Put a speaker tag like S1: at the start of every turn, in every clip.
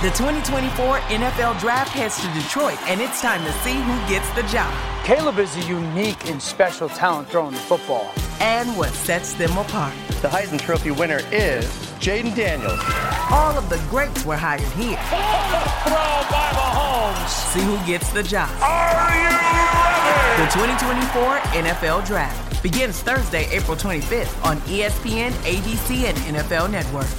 S1: The 2024 NFL Draft heads to Detroit, and it's time to see who gets the job.
S2: Caleb is a unique and special talent throwing the football.
S1: And what sets them apart.
S3: The Heisman Trophy winner is Jaden Daniels.
S1: All of the greats were hired here.
S4: Throw by Mahomes.
S1: See who gets the job.
S4: Are you ready?
S1: The 2024 NFL Draft begins Thursday, April 25th on ESPN, ABC, and NFL Network.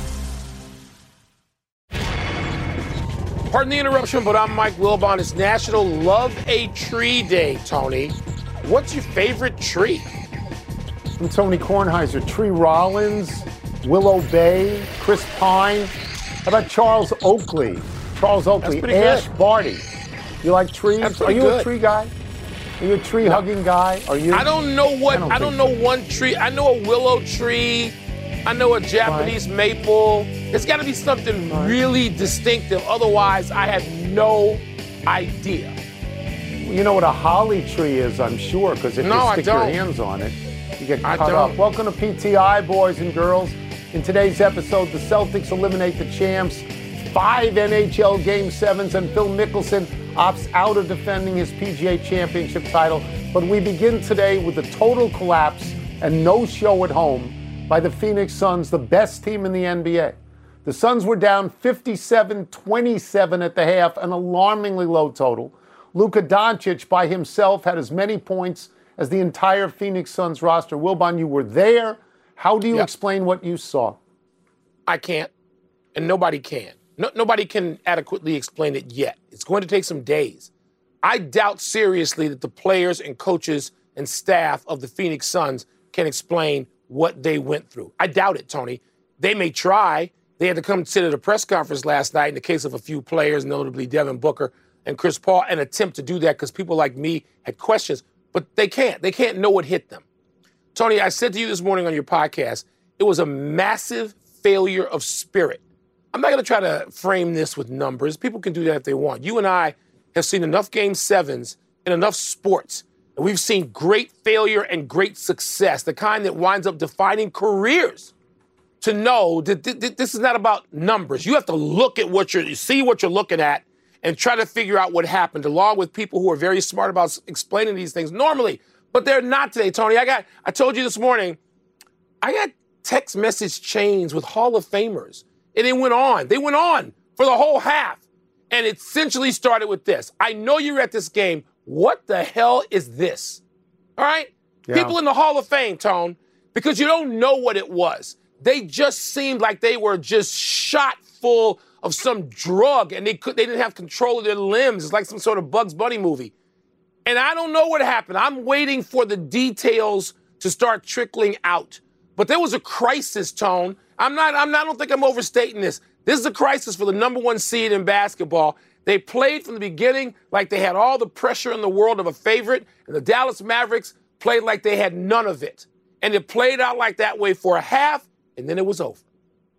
S5: Pardon the interruption, but I'm Mike Wilbon. It's National Love a Tree Day, Tony. What's your favorite tree?
S6: I'm Tony Kornheiser. Tree Rollins, Willow Bay, Chris Pine. How about Charles Oakley? Charles Oakley, Ash
S5: good.
S6: Barty. You like trees? Are you
S5: good.
S6: a tree guy? Are you a tree hugging guy? Are you?
S5: I don't know one tree. I know a willow tree. I know a Japanese maple. It's got to be something really distinctive. Otherwise, I have no idea.
S6: You know what a holly tree is, I'm sure, because if you stick your hands on it, you get cut up. Welcome to PTI, boys and girls. In today's episode, the Celtics eliminate the champs, 5 NHL Game 7s, and Phil Mickelson opts out of defending his PGA Championship title. But we begin today with the total collapse and no show at home by the Phoenix Suns, the best team in the NBA. The Suns were down 57-27 at the half, an alarmingly low total. Luka Doncic by himself had as many points as the entire Phoenix Suns roster. Wilbon, you were there. How do you explain what you saw?
S5: I can't, and nobody can. Nobody can adequately explain it yet. It's going to take some days. I doubt seriously that the players and coaches and staff of the Phoenix Suns can explain what they went through. I doubt it, Tony. They may try. They had to come sit at a press conference last night in the case of a few players, notably Devin Booker and Chris Paul, and attempt to do that because people like me had questions. But they can't. They can't know what hit them. Tony, I said to you this morning on your podcast, it was a massive failure of spirit. I'm not going to try to frame this with numbers. People can do that if they want. You and I have seen enough Game 7s in enough sports. And we've seen great failure and great success, the kind that winds up defining careers, to know that this is not about numbers. You have to look at see what you're looking at and try to figure out what happened, along with people who are very smart about explaining these things normally. But they're not today, Tony. I told you this morning, I got text message chains with Hall of Famers. And it went on. They went on for the whole half. And it essentially started with this. I know you're at this game. What the hell is this? All right? Yeah. People in the Hall of Fame, Tone, because you don't know what it was. They just seemed like they were just shot full of some drug, and they didn't have control of their limbs. It's like some sort of Bugs Bunny movie. And I don't know what happened. I'm waiting for the details to start trickling out. But there was a crisis, Tone. I don't think I'm overstating this. This is a crisis for the number one seed in basketball. They played from the beginning like they had all the pressure in the world of a favorite, and the Dallas Mavericks played like they had none of it. And it played out like that way for a half, and then it was over.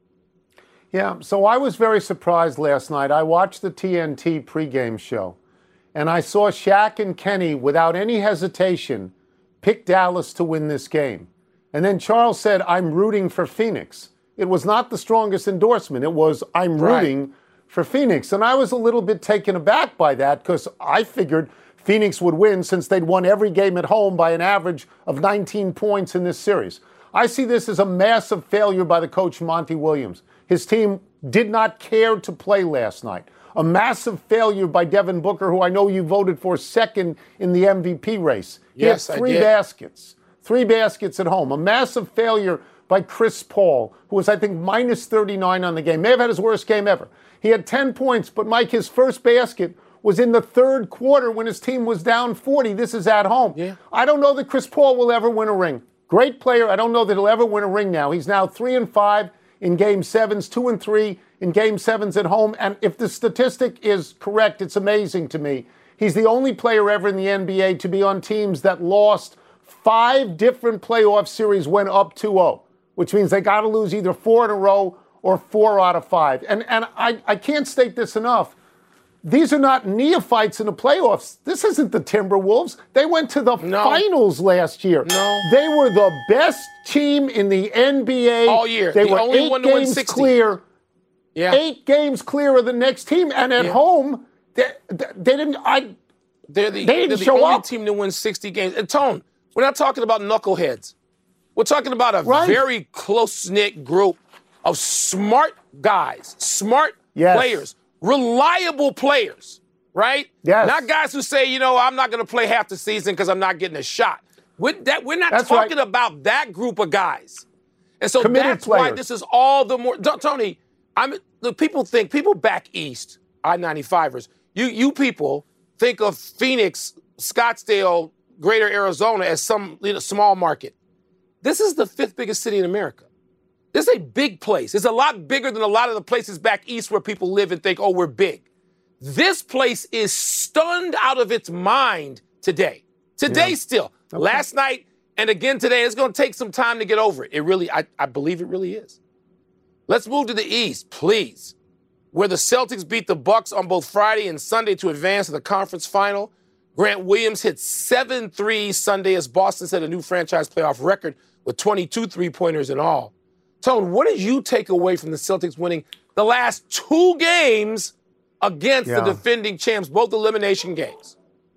S6: Yeah, so I was very surprised last night. I watched the TNT pregame show, and I saw Shaq and Kenny, without any hesitation, pick Dallas to win this game. And then Charles said, I'm rooting for Phoenix. It was not the strongest endorsement. It was, I'm rooting for Phoenix. And I was a little bit taken aback by that because I figured Phoenix would win since they'd won every game at home by an average of 19 points in this series. I see this as a massive failure by the coach Monty Williams. His team did not care to play last night. A massive failure by Devin Booker, who I know you voted for second in the MVP race.
S5: Yes,
S6: he had three baskets. 3 baskets at home. A massive failure by Chris Paul, who was, I think, minus 39 on the game. May have had his worst game ever. He had 10 points, but Mike, his first basket was in the third quarter when his team was down 40. This is at home.
S5: Yeah.
S6: I don't know that Chris Paul will ever win a ring. Great player. I don't know that he'll ever win a ring now. He's now 3-5 in Game 7s, 2-3 in Game 7s at home. And if the statistic is correct, it's amazing to me. He's the only player ever in the NBA to be on teams that lost 5 different playoff series when up 2-0, which means they got to lose either 4 in a row or 4 out of 5. And I can't state this enough. These are not neophytes in the playoffs. This isn't the Timberwolves. They went to the finals last year.
S5: No.
S6: They were the best team in the NBA
S5: all year.
S6: They
S5: the
S6: were
S5: only
S6: 8
S5: one to win
S6: games
S5: 60.
S6: clear.
S5: Yeah.
S6: 8 games clear of the next team, and at home, they didn't.
S5: They're
S6: they
S5: the
S6: didn't show
S5: only
S6: up.
S5: team to win 60 games. And Tone, we're not talking about knuckleheads. We're talking about a
S6: Right.
S5: very close-knit group of smart guys, smart
S6: Yes.
S5: players, reliable players, right?
S6: Yes.
S5: Not guys who say, I'm not going to play half the season because I'm not getting a shot. We're not
S6: That's
S5: talking
S6: right.
S5: about that group of guys. And so
S6: Committed
S5: that's why
S6: players.
S5: this is all the more. Tony, people back east, I-95ers, you people think of Phoenix, Scottsdale, Greater Arizona as some small market. This is the 5th biggest city in America. This is a big place. It's a lot bigger than a lot of the places back east where people live and think, oh, we're big. This place is stunned out of its mind today. Today still. Okay. Last night and again today. It's going to take some time to get over it. It really, I believe it really is. Let's move to the East, please, where the Celtics beat the Bucks on both Friday and Sunday to advance to the conference final. Grant Williams hit 7 threes Sunday as Boston set a new franchise playoff record with 22 three-pointers in all. Tone, what did you take away from the Celtics winning the last 2 games against the defending champs, both elimination games?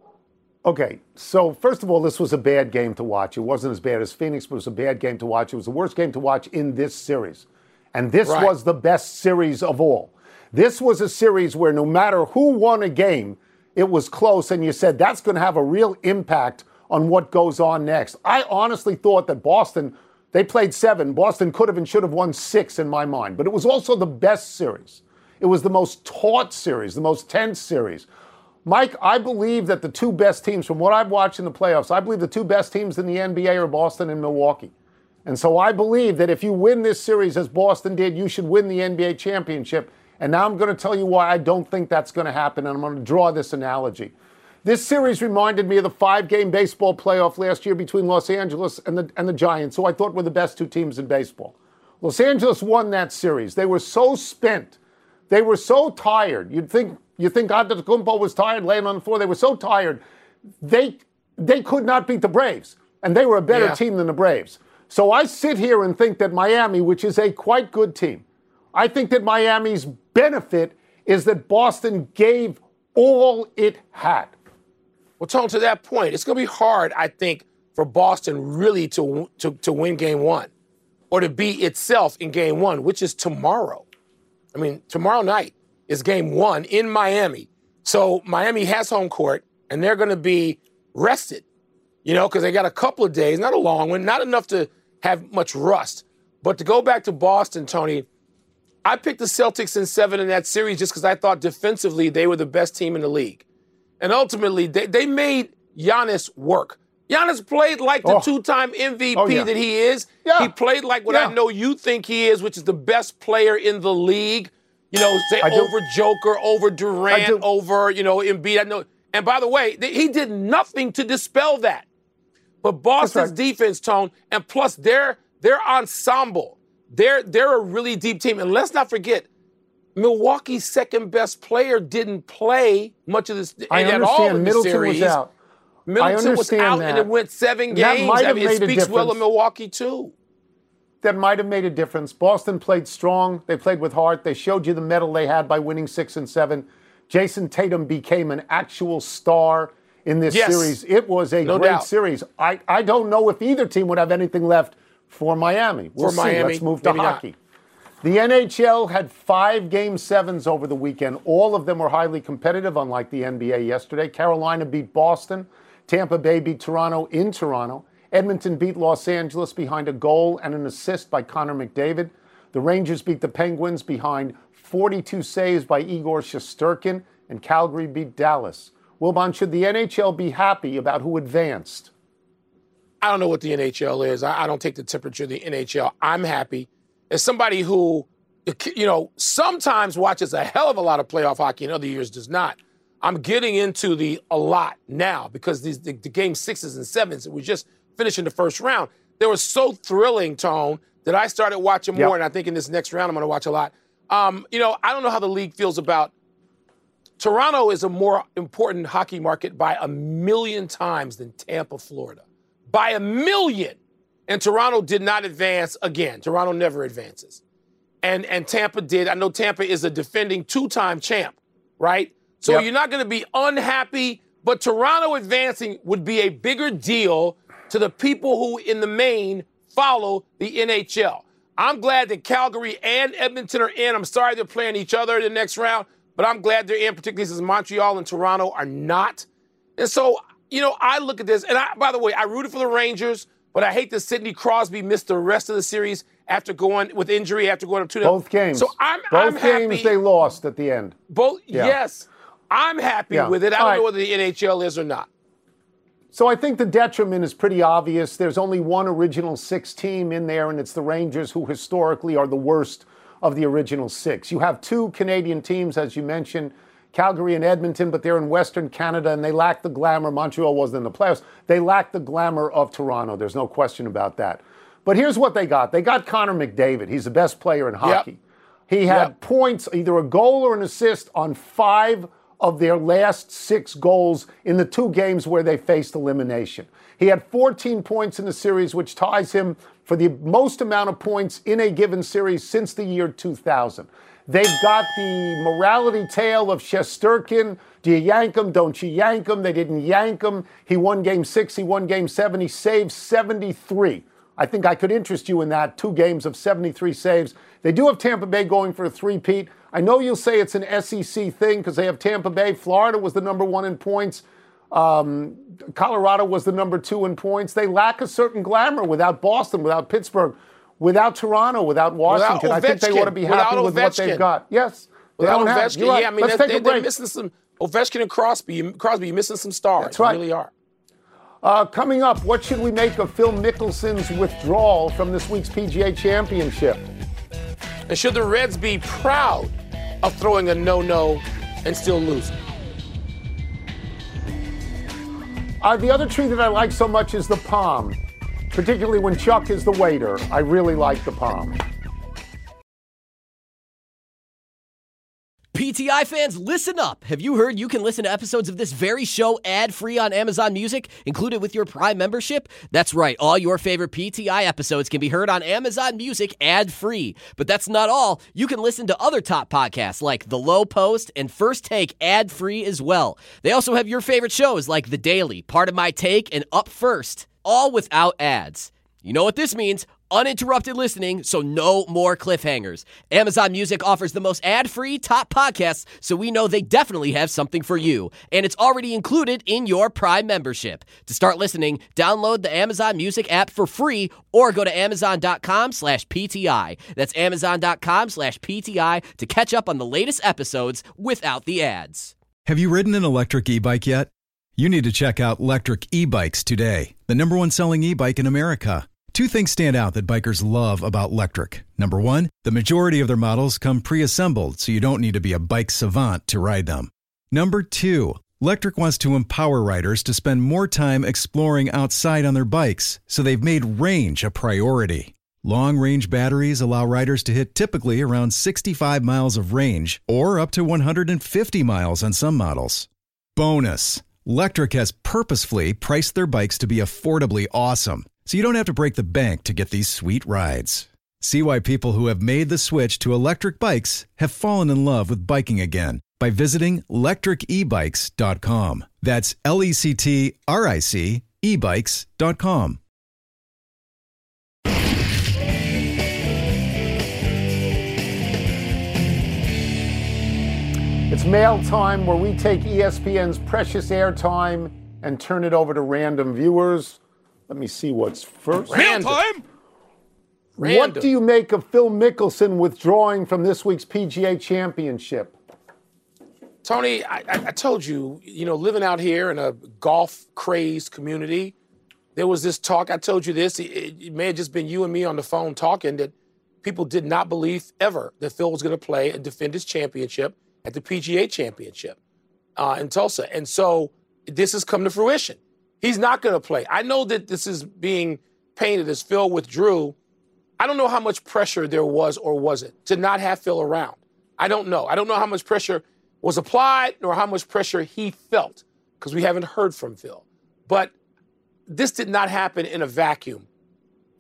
S6: Okay, so first of all, this was a bad game to watch. It wasn't as bad as Phoenix, but it was a bad game to watch. It was the worst game to watch in this series. And this was the best series of all. This was a series where no matter who won a game, it was close, and you said that's going to have a real impact on what goes on next. I honestly thought that Boston, they played 7. Boston could have and should have won 6 in my mind. But it was also the best series. It was the most taut series, the most tense series. Mike, I believe that the 2 best teams, from what I've watched in the playoffs, I believe the 2 best teams in the NBA are Boston and Milwaukee. And so I believe that if you win this series as Boston did, you should win the NBA championship. And now I'm going to tell you why I don't think that's going to happen, and I'm going to draw this analogy. This series reminded me of the 5-game baseball playoff last year between Los Angeles and the Giants, who I thought were the best 2 teams in baseball. Los Angeles won that series. They were so spent. They were so tired. You think Antetokounmpo was tired laying on the floor. They were so tired. They could not beat the Braves, and they were a better team than the Braves. So I sit here and think that Miami, which is a quite good team, I think that Miami's benefit is that Boston gave all it had.
S5: Well, Tone, to that point, it's going to be hard, I think, for Boston really to win Game 1 or to be itself in Game 1, which is tomorrow. I mean, tomorrow night is Game 1 in Miami. So Miami has home court, and they're going to be rested, because they got a couple of days, not a long one, not enough to have much rust. But to go back to Boston, Tony, I picked the Celtics in 7 in that series just because I thought defensively they were the best team in the league. And ultimately, they made Giannis work. Giannis played like the 2-time MVP that he is. Yeah. He played like what I know you think he is, which is the best player in the league. Over Joker, over Durant, over, Embiid. I know. And by the way, he did nothing to dispel that. But Boston's defense, Tone, and plus their ensemble, they're a really deep team. And let's not forget, Milwaukee's second-best player didn't play much of this at all in the
S6: Middleton
S5: series.
S6: was out.
S5: Middleton was out, and it went 7 games. It speaks well of Milwaukee, too.
S6: That might have made a difference. Boston played strong. They played with heart. They showed you the mettle they had by winning 6 and 7. Jason Tatum became an actual star in this series. It was a great series. I don't know if either team would have anything left for Miami. We'll see.
S5: Miami,
S6: let's move to hockey. The NHL had 5 Game 7s over the weekend. All of them were highly competitive, unlike the NBA yesterday. Carolina beat Boston. Tampa Bay beat Toronto in Toronto. Edmonton beat Los Angeles behind a goal and an assist by Connor McDavid. The Rangers beat the Penguins behind 42 saves by Igor Shesterkin. And Calgary beat Dallas. Wilbon, should the NHL be happy about who advanced?
S5: I don't know what the NHL is. I don't take the temperature of the NHL. I'm happy. As somebody who, sometimes watches a hell of a lot of playoff hockey and other years does not, I'm getting into a lot now because the Game 6s and 7s, we just finished in the first round. They were so thrilling, Tone, that I started watching more, and I think in this next round I'm going to watch a lot. I don't know how the league feels about Toronto is a more important hockey market by 1,000,000 times than Tampa, Florida. By 1,000,000. And Toronto did not advance again. Toronto never advances. and Tampa did. I know Tampa is a defending 2-time champ, right? So you're not going to be unhappy, but Toronto advancing would be a bigger deal to the people who, in the main, follow the NHL. I'm glad that Calgary and Edmonton are in. I'm sorry they're playing each other in the next round, but I'm glad they're in, particularly since Montreal and Toronto are not. And so, I look at this, and by the way, I rooted for the Rangers, but I hate that Sidney Crosby missed the rest of the series after going with injury, after going up 2-0.
S6: Both games.
S5: So I'm
S6: Both
S5: happy.
S6: games they lost at the end.
S5: Yes. I'm happy with it. I don't know whether the NHL is or not.
S6: So I think the detriment is pretty obvious. There's only one original 6 team in there, and it's the Rangers, who historically are the worst of the original 6. You have 2 Canadian teams, as you mentioned, Calgary and Edmonton, but they're in Western Canada, and they lack the glamour. Montreal wasn't in the playoffs. They lack the glamour of Toronto. There's no question about that. But here's what they got. They got Connor McDavid. He's the best player in hockey. He had points, either a goal or an assist, on 5 of their last 6 goals in the 2 games where they faced elimination. He had 14 points in the series, which ties him for the most amount of points in a given series since the year 2000. They've got the morality tale of Shesterkin. Do you yank him? Don't you yank him? They didn't yank him. He won Game 6. He won Game 7. He saved 73. I think I could interest you in that. 2 games of 73 saves. They do have Tampa Bay going for a 3-peat. I know you'll say it's an SEC thing because they have Tampa Bay. Florida was the number 1 in points. Colorado was the number 2 in points. They lack a certain glamour without Boston, without Pittsburgh, without Toronto, without Washington. I think they ought to be happy with what they've got. Yes.
S5: Without Ovechkin.
S6: Right.
S5: Yeah, I mean, they're missing some Ovechkin and Crosby. You're missing some stars.
S6: That's right.
S5: You really are.
S6: Coming up, what should we make of Phil Mickelson's withdrawal from this week's PGA Championship?
S5: And should the Reds be proud of throwing a no-no and still losing?
S6: The other tree that I like so much is the palm, particularly when Chuck is the waiter. I really like the palm.
S7: PTI fans, listen up. Have you heard you can listen to episodes of this very show ad-free on Amazon Music, included with your Prime membership? That's right. All your favorite PTI episodes can be heard on Amazon Music ad-free. But that's not all. You can listen to other top podcasts like The Low Post and First Take ad-free as well. They also have your favorite shows like The Daily, Part of My Take, and Up First, all without ads. You know what this means? Uninterrupted listening, so no more cliffhangers. Amazon Music offers the most ad-free top podcasts, so we know they definitely have something for you. And it's already included in your Prime membership. To start listening, download the Amazon Music app for free or go to amazon.com/PTI. That's amazon.com/PTI to catch up on the latest episodes without the ads.
S8: Have you ridden an electric e-bike yet? You need to check out Lectric E-Bikes today, the #1 selling e-bike in America. 2 things stand out that bikers love about Lectric. Number 1, the majority of their models come pre-assembled, so you don't need to be a bike savant to ride them. Number 2, Lectric wants to empower riders to spend more time exploring outside on their bikes, so they've made range a priority. Long-range batteries allow riders to hit typically around 65 miles of range, or up to 150 miles on some models. Bonus, Lectric has purposefully priced their bikes to be affordably awesome, so you don't have to break the bank to get these sweet rides. See why people who have made the switch to electric bikes have fallen in love with biking again by visiting lectricebikes.com. That's LECTRIC ebikes.com.
S6: It's mail time, where we take ESPN's precious airtime and turn it over to random viewers. Let me see what's first.
S5: Random.
S6: What do you make of Phil Mickelson withdrawing from this week's PGA Championship?
S5: Tony, I told you, living out here in a golf-crazed community, there was this talk. I told you this. It may have just been you and me on the phone talking, that people did not believe ever that Phil was going to play and defend his championship at the PGA Championship in Tulsa. And so this has come to fruition. He's not going to play. I know that this is being painted as Phil withdrew. I don't know how much pressure there was or wasn't to not have Phil around. I don't know. I don't know how much pressure was applied nor how much pressure he felt, because we haven't heard from Phil. But this did not happen in a vacuum.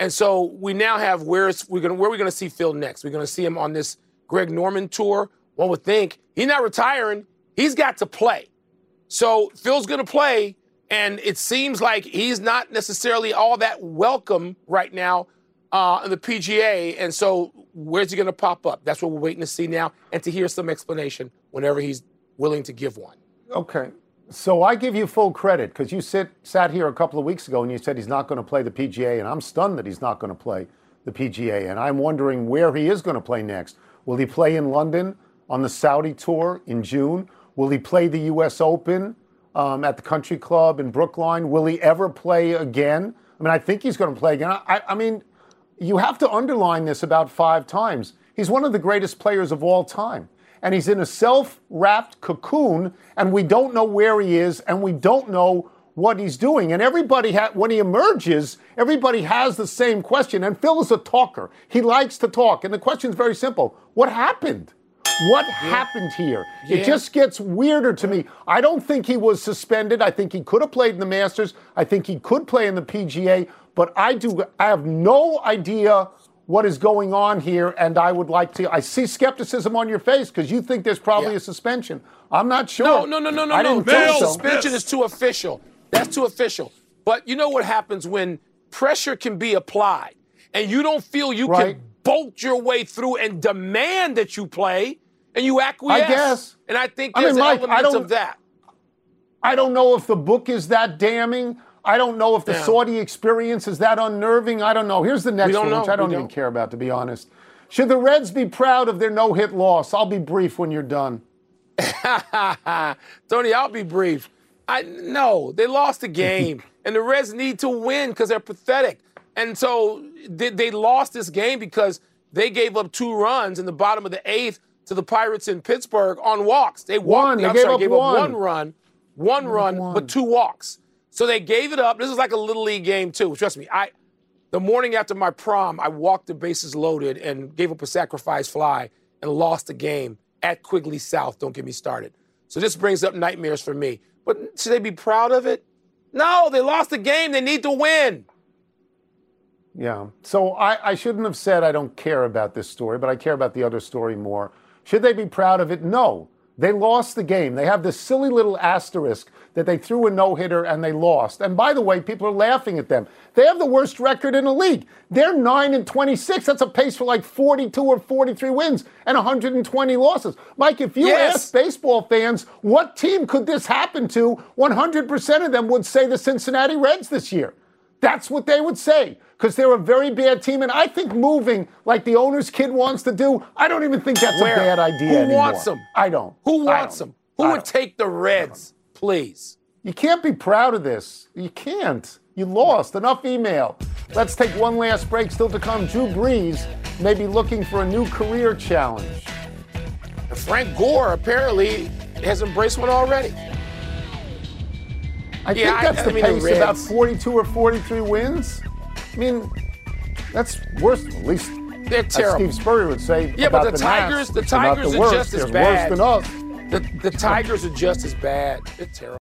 S5: And so we now have where are we going to see Phil next? We're going to see him on this Greg Norman tour. One would think he's not retiring. He's got to play. So Phil's going to play, and it seems like he's not necessarily all that welcome right now in the PGA. And so where's he going to pop up? That's what we're waiting to see now, and to hear some explanation whenever he's willing to give one.
S6: Okay. So I give you full credit because you sat here a couple of weeks ago and you said he's not going to play the PGA, and I'm stunned that he's not going to play the PGA. And I'm wondering where he is going to play next. Will he play in London on the Saudi Tour in June? Will he play the U.S. Open at the Country Club in Brookline? Will he ever play again? I mean, I think he's going to play again. I mean, you have to underline this about 5 times. He's one of the greatest players of all time. And he's in a self-wrapped cocoon, and we don't know where he is, and we don't know what he's doing. And everybody, when he emerges, everybody has the same question. And Phil is a talker. He likes to talk. And the question is very simple. What happened? What happened here? Yeah. It just gets weirder to me. I don't think he was suspended. I think he could have played in the Masters. I think he could play in the PGA. But I have no idea what is going on here, and I see skepticism on your face because you think there's probably a suspension. I'm not sure.
S5: No.
S6: I didn't think so.
S5: Suspension is too official. That's too official. But you know what happens when pressure can be applied and you don't feel you can bolt your way through and demand that you play, and you acquiesce.
S6: I guess.
S5: And I think there's elements of that.
S6: I don't know if the book is that damning. I don't know if the Saudi experience is that unnerving. I don't know. Here's the next one, which I don't even care about, to be honest. Should the Reds be proud of their no-hit loss? I'll be brief when you're done.
S5: Tony, I'll be brief. No, they lost the game, and the Reds need to win because they're pathetic. And so they lost this game because they gave up 2 runs in the bottom of the 8th to the Pirates in Pittsburgh on walks. They gave up 1 run, but 2 walks. So they gave it up. This is like a Little League game, too. Trust me, the morning after my prom, I walked the bases loaded and gave up a sacrifice fly and lost the game at Quigley South. Don't get me started. So this brings up nightmares for me. But should they be proud of it? No, they lost the game. They need to win.
S6: Yeah. So I shouldn't have said I don't care about this story, but I care about the other story more. Should they be proud of it? No. They lost the game. They have this silly little asterisk that they threw a no-hitter and they lost. And by the way, people are laughing at them. They have the worst record in the league. They're 9-26. That's a pace for like 42 or 43 wins and 120 losses. Mike, if you ask baseball fans, what team could this happen to? 100% of them would say the Cincinnati Reds this year. That's what they would say, because they're a very bad team. And I think moving like the owner's kid wants to do, I don't even think that's a bad idea anymore.
S5: Who wants them?
S6: I don't.
S5: Who wants them? Who would take the Reds, please?
S6: You can't be proud of this. You can't. You lost. Enough email. Let's take one last break. Still to come, Drew Brees may be looking for a new career challenge.
S5: Frank Gore apparently has embraced one already.
S6: I think that's the pace, about 42 or 43 wins. I mean, that's worse. At least
S5: they're terrible.
S6: Steve Spurrier would say.
S5: Yeah, but the Tigers are just as bad.
S6: Worse than us.
S5: The Tigers are just as bad. They're terrible.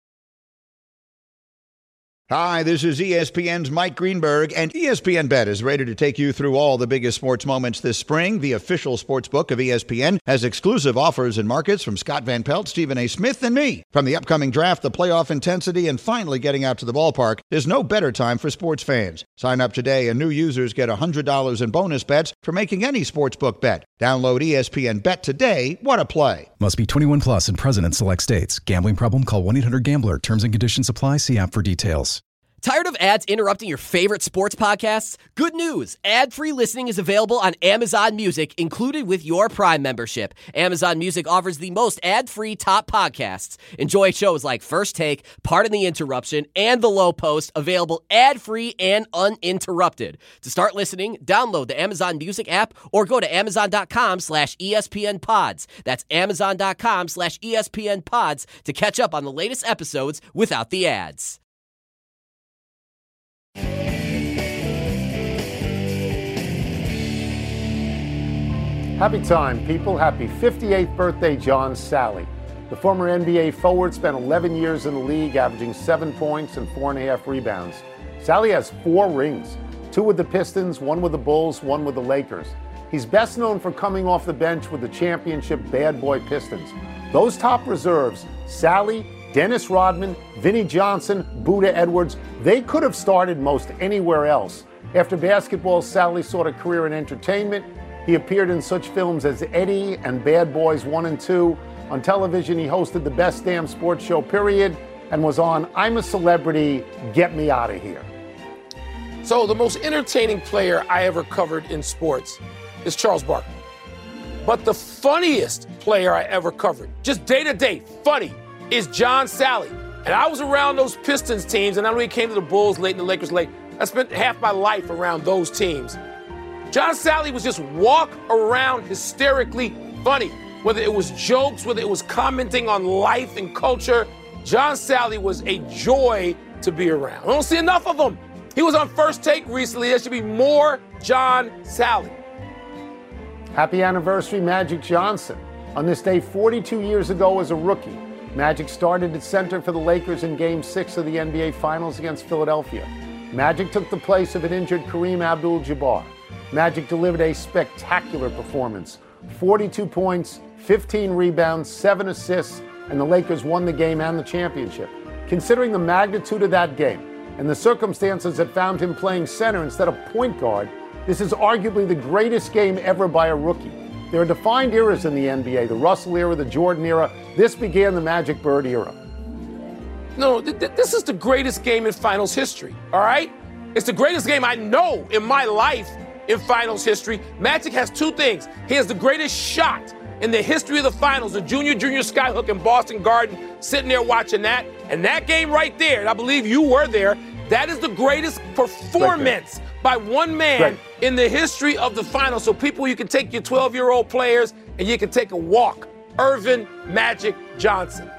S9: Hi, this is ESPN's Mike Greenberg, and ESPN Bet is ready to take you through all the biggest sports moments this spring. The official sports book of ESPN has exclusive offers and markets from Scott Van Pelt, Stephen A. Smith, and me. From the upcoming draft, the playoff intensity, and finally getting out to the ballpark, there's no better time for sports fans. Sign up today, and new users get $100 in bonus bets for making any sportsbook bet. Download ESPN Bet today. What a play.
S8: Must be 21 plus and present in select states. Gambling problem? Call 1-800-GAMBLER. Terms and conditions apply. See app for details.
S7: Tired of ads interrupting your favorite sports podcasts? Good news! Ad-free listening is available on Amazon Music, included with your Prime membership. Amazon Music offers the most ad-free top podcasts. Enjoy shows like First Take, Pardon the Interruption, and The Low Post, available ad-free and uninterrupted. To start listening, download the Amazon Music app or go to amazon.com/ESPN Pods. That's amazon.com/ESPN Pods to catch up on the latest episodes without the ads.
S6: Happy time, people. Happy 58th birthday, John Sally. The former NBA forward spent 11 years in the league, averaging 7 points and 4.5 rebounds. Sally has 4 rings. 2 with the Pistons, 1 with the Bulls, 1 with the Lakers. He's best known for coming off the bench with the championship bad boy Pistons. Those top reserves, Sally, Dennis Rodman, Vinnie Johnson, Buddha Edwards, they could have started most anywhere else. After basketball, Sally sought a career in entertainment. He appeared in such films as Eddie and Bad Boys 1 and 2. On television, he hosted the Best Damn Sports Show, period, and was on I'm a Celebrity, Get Me Out of Here.
S5: So the most entertaining player I ever covered in sports is Charles Barkley. But the funniest player I ever covered, just day to day, funny, is John Sally. And I was around those Pistons teams, and I know he came to the Bulls late and the Lakers late. I spent half my life around those teams. John Sally was just walk around hysterically funny. Whether it was jokes, whether it was commenting on life and culture, John Sally was a joy to be around. I don't see enough of him. He was on First Take recently. There should be more John Sally.
S6: Happy anniversary, Magic Johnson. On this day 42 years ago as a rookie, Magic started at center for the Lakers in Game 6 of the NBA Finals against Philadelphia. Magic took the place of an injured Kareem Abdul-Jabbar. Magic delivered a spectacular performance. 42 points, 15 rebounds, 7 assists, and the Lakers won the game and the championship. Considering the magnitude of that game and the circumstances that found him playing center instead of point guard, this is arguably the greatest game ever by a rookie. There are defined eras in the NBA, the Russell era, the Jordan era. This began the Magic Bird era.
S5: No, this is the greatest game in finals history, all right? It's the greatest game I know in my life in finals history. Magic has 2 things. He has the greatest shot in the history of the finals, the junior skyhook in Boston Garden, sitting there watching that. And that game right there, and I believe you were there, that is the greatest performance by one man in the history of the finals. So people, you can take your 12-year-old players and you can take a walk. Earvin Magic Johnson.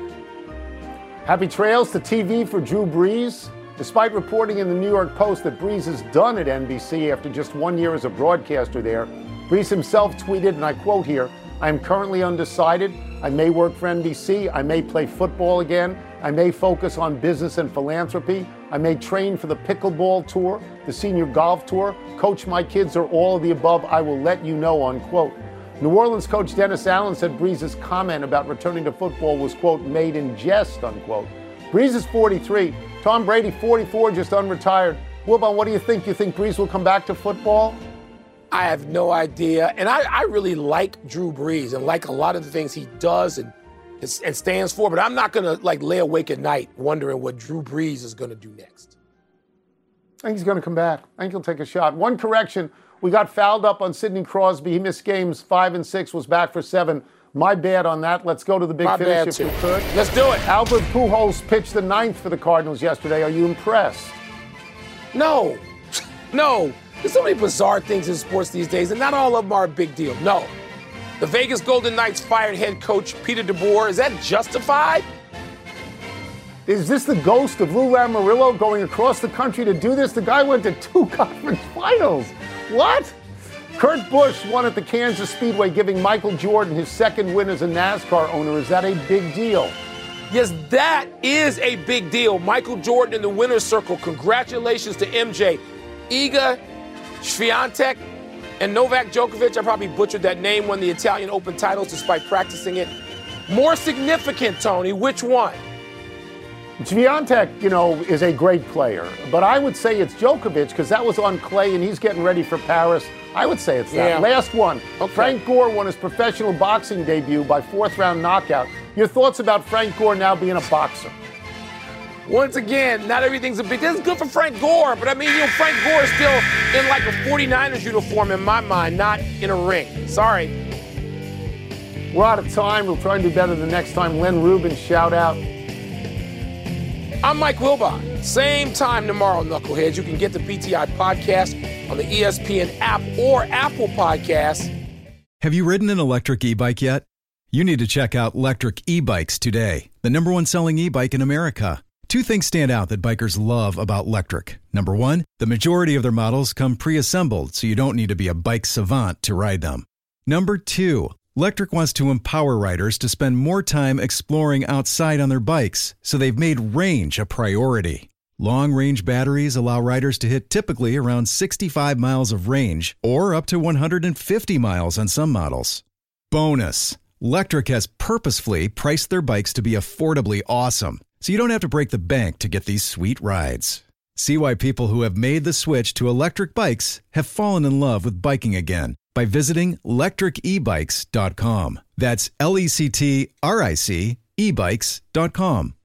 S6: Happy trails to TV for Drew Brees. Despite reporting in the New York Post that Brees is done at NBC after just 1 year as a broadcaster there, Brees himself tweeted, and I quote here, "I am currently undecided. I may work for NBC. I may play football again. I may focus on business and philanthropy. I may train for the pickleball tour, the senior golf tour, coach my kids, or all of the above. I will let you know," unquote. New Orleans coach Dennis Allen said Brees' comment about returning to football was, quote, made in jest, unquote. Brees is 43. Tom Brady, 44, just unretired. Wilbon, what do you think? You think Brees will come back to football?
S5: I have no idea. And I really like Drew Brees and like a lot of the things he does and stands for, but I'm not going to lay awake at night wondering what Drew Brees is going to do next.
S6: I think he's going to come back. I think he'll take a shot. One correction, we got fouled up on Sidney Crosby. He missed games 5 and 6, was back for 7. My bad on that. Let's go to the big finish if we could.
S5: Let's do it.
S6: Albert Pujols pitched the 9th for the Cardinals yesterday. Are you impressed?
S5: No. There's so many bizarre things in sports these days, and not all of them are a big deal. No. The Vegas Golden Knights fired head coach Peter DeBoer. Is that justified?
S6: Is this the ghost of Lou Lamoriello going across the country to do this? The guy went to 2 conference finals. What? Kurt Busch won at the Kansas Speedway, giving Michael Jordan his 2nd win as a NASCAR owner. Is that a big deal?
S5: Yes, that is a big deal. Michael Jordan in the winner's circle. Congratulations to MJ. Iga Swiatek and Novak Djokovic, I probably butchered that name, won the Italian Open titles despite practicing it. More significant, Tony, which one?
S6: Swiatek, is a great player, but I would say it's Djokovic because that was on clay and he's getting ready for Paris. I would say it's that.
S5: Yeah.
S6: Last one.
S5: Okay.
S6: Frank Gore won his professional boxing debut by 4th-round knockout. Your thoughts about Frank Gore now being a boxer?
S5: Once again, not everything's a big deal. It's good for Frank Gore, but Frank Gore is still in like a 49ers uniform in my mind, not in a ring. Sorry.
S6: We're out of time. We'll try and do better the next time. Len Rubin, shout out.
S5: I'm Mike Wilbon. Same time tomorrow, Knuckleheads. You can get the PTI podcast on the ESPN app or Apple Podcasts.
S8: Have you ridden an electric e-bike yet? You need to check out Electric E-Bikes today, the #1 selling e-bike in America. 2 things stand out that bikers love about Electric. Number 1, the majority of their models come pre-assembled, so you don't need to be a bike savant to ride them. Number 2, Electric wants to empower riders to spend more time exploring outside on their bikes, so they've made range a priority. Long-range batteries allow riders to hit typically around 65 miles of range or up to 150 miles on some models. Bonus, Lectric has purposefully priced their bikes to be affordably awesome, so you don't have to break the bank to get these sweet rides. See why people who have made the switch to electric bikes have fallen in love with biking again by visiting lectricebikes.com. That's LECTRIC ebikes.com.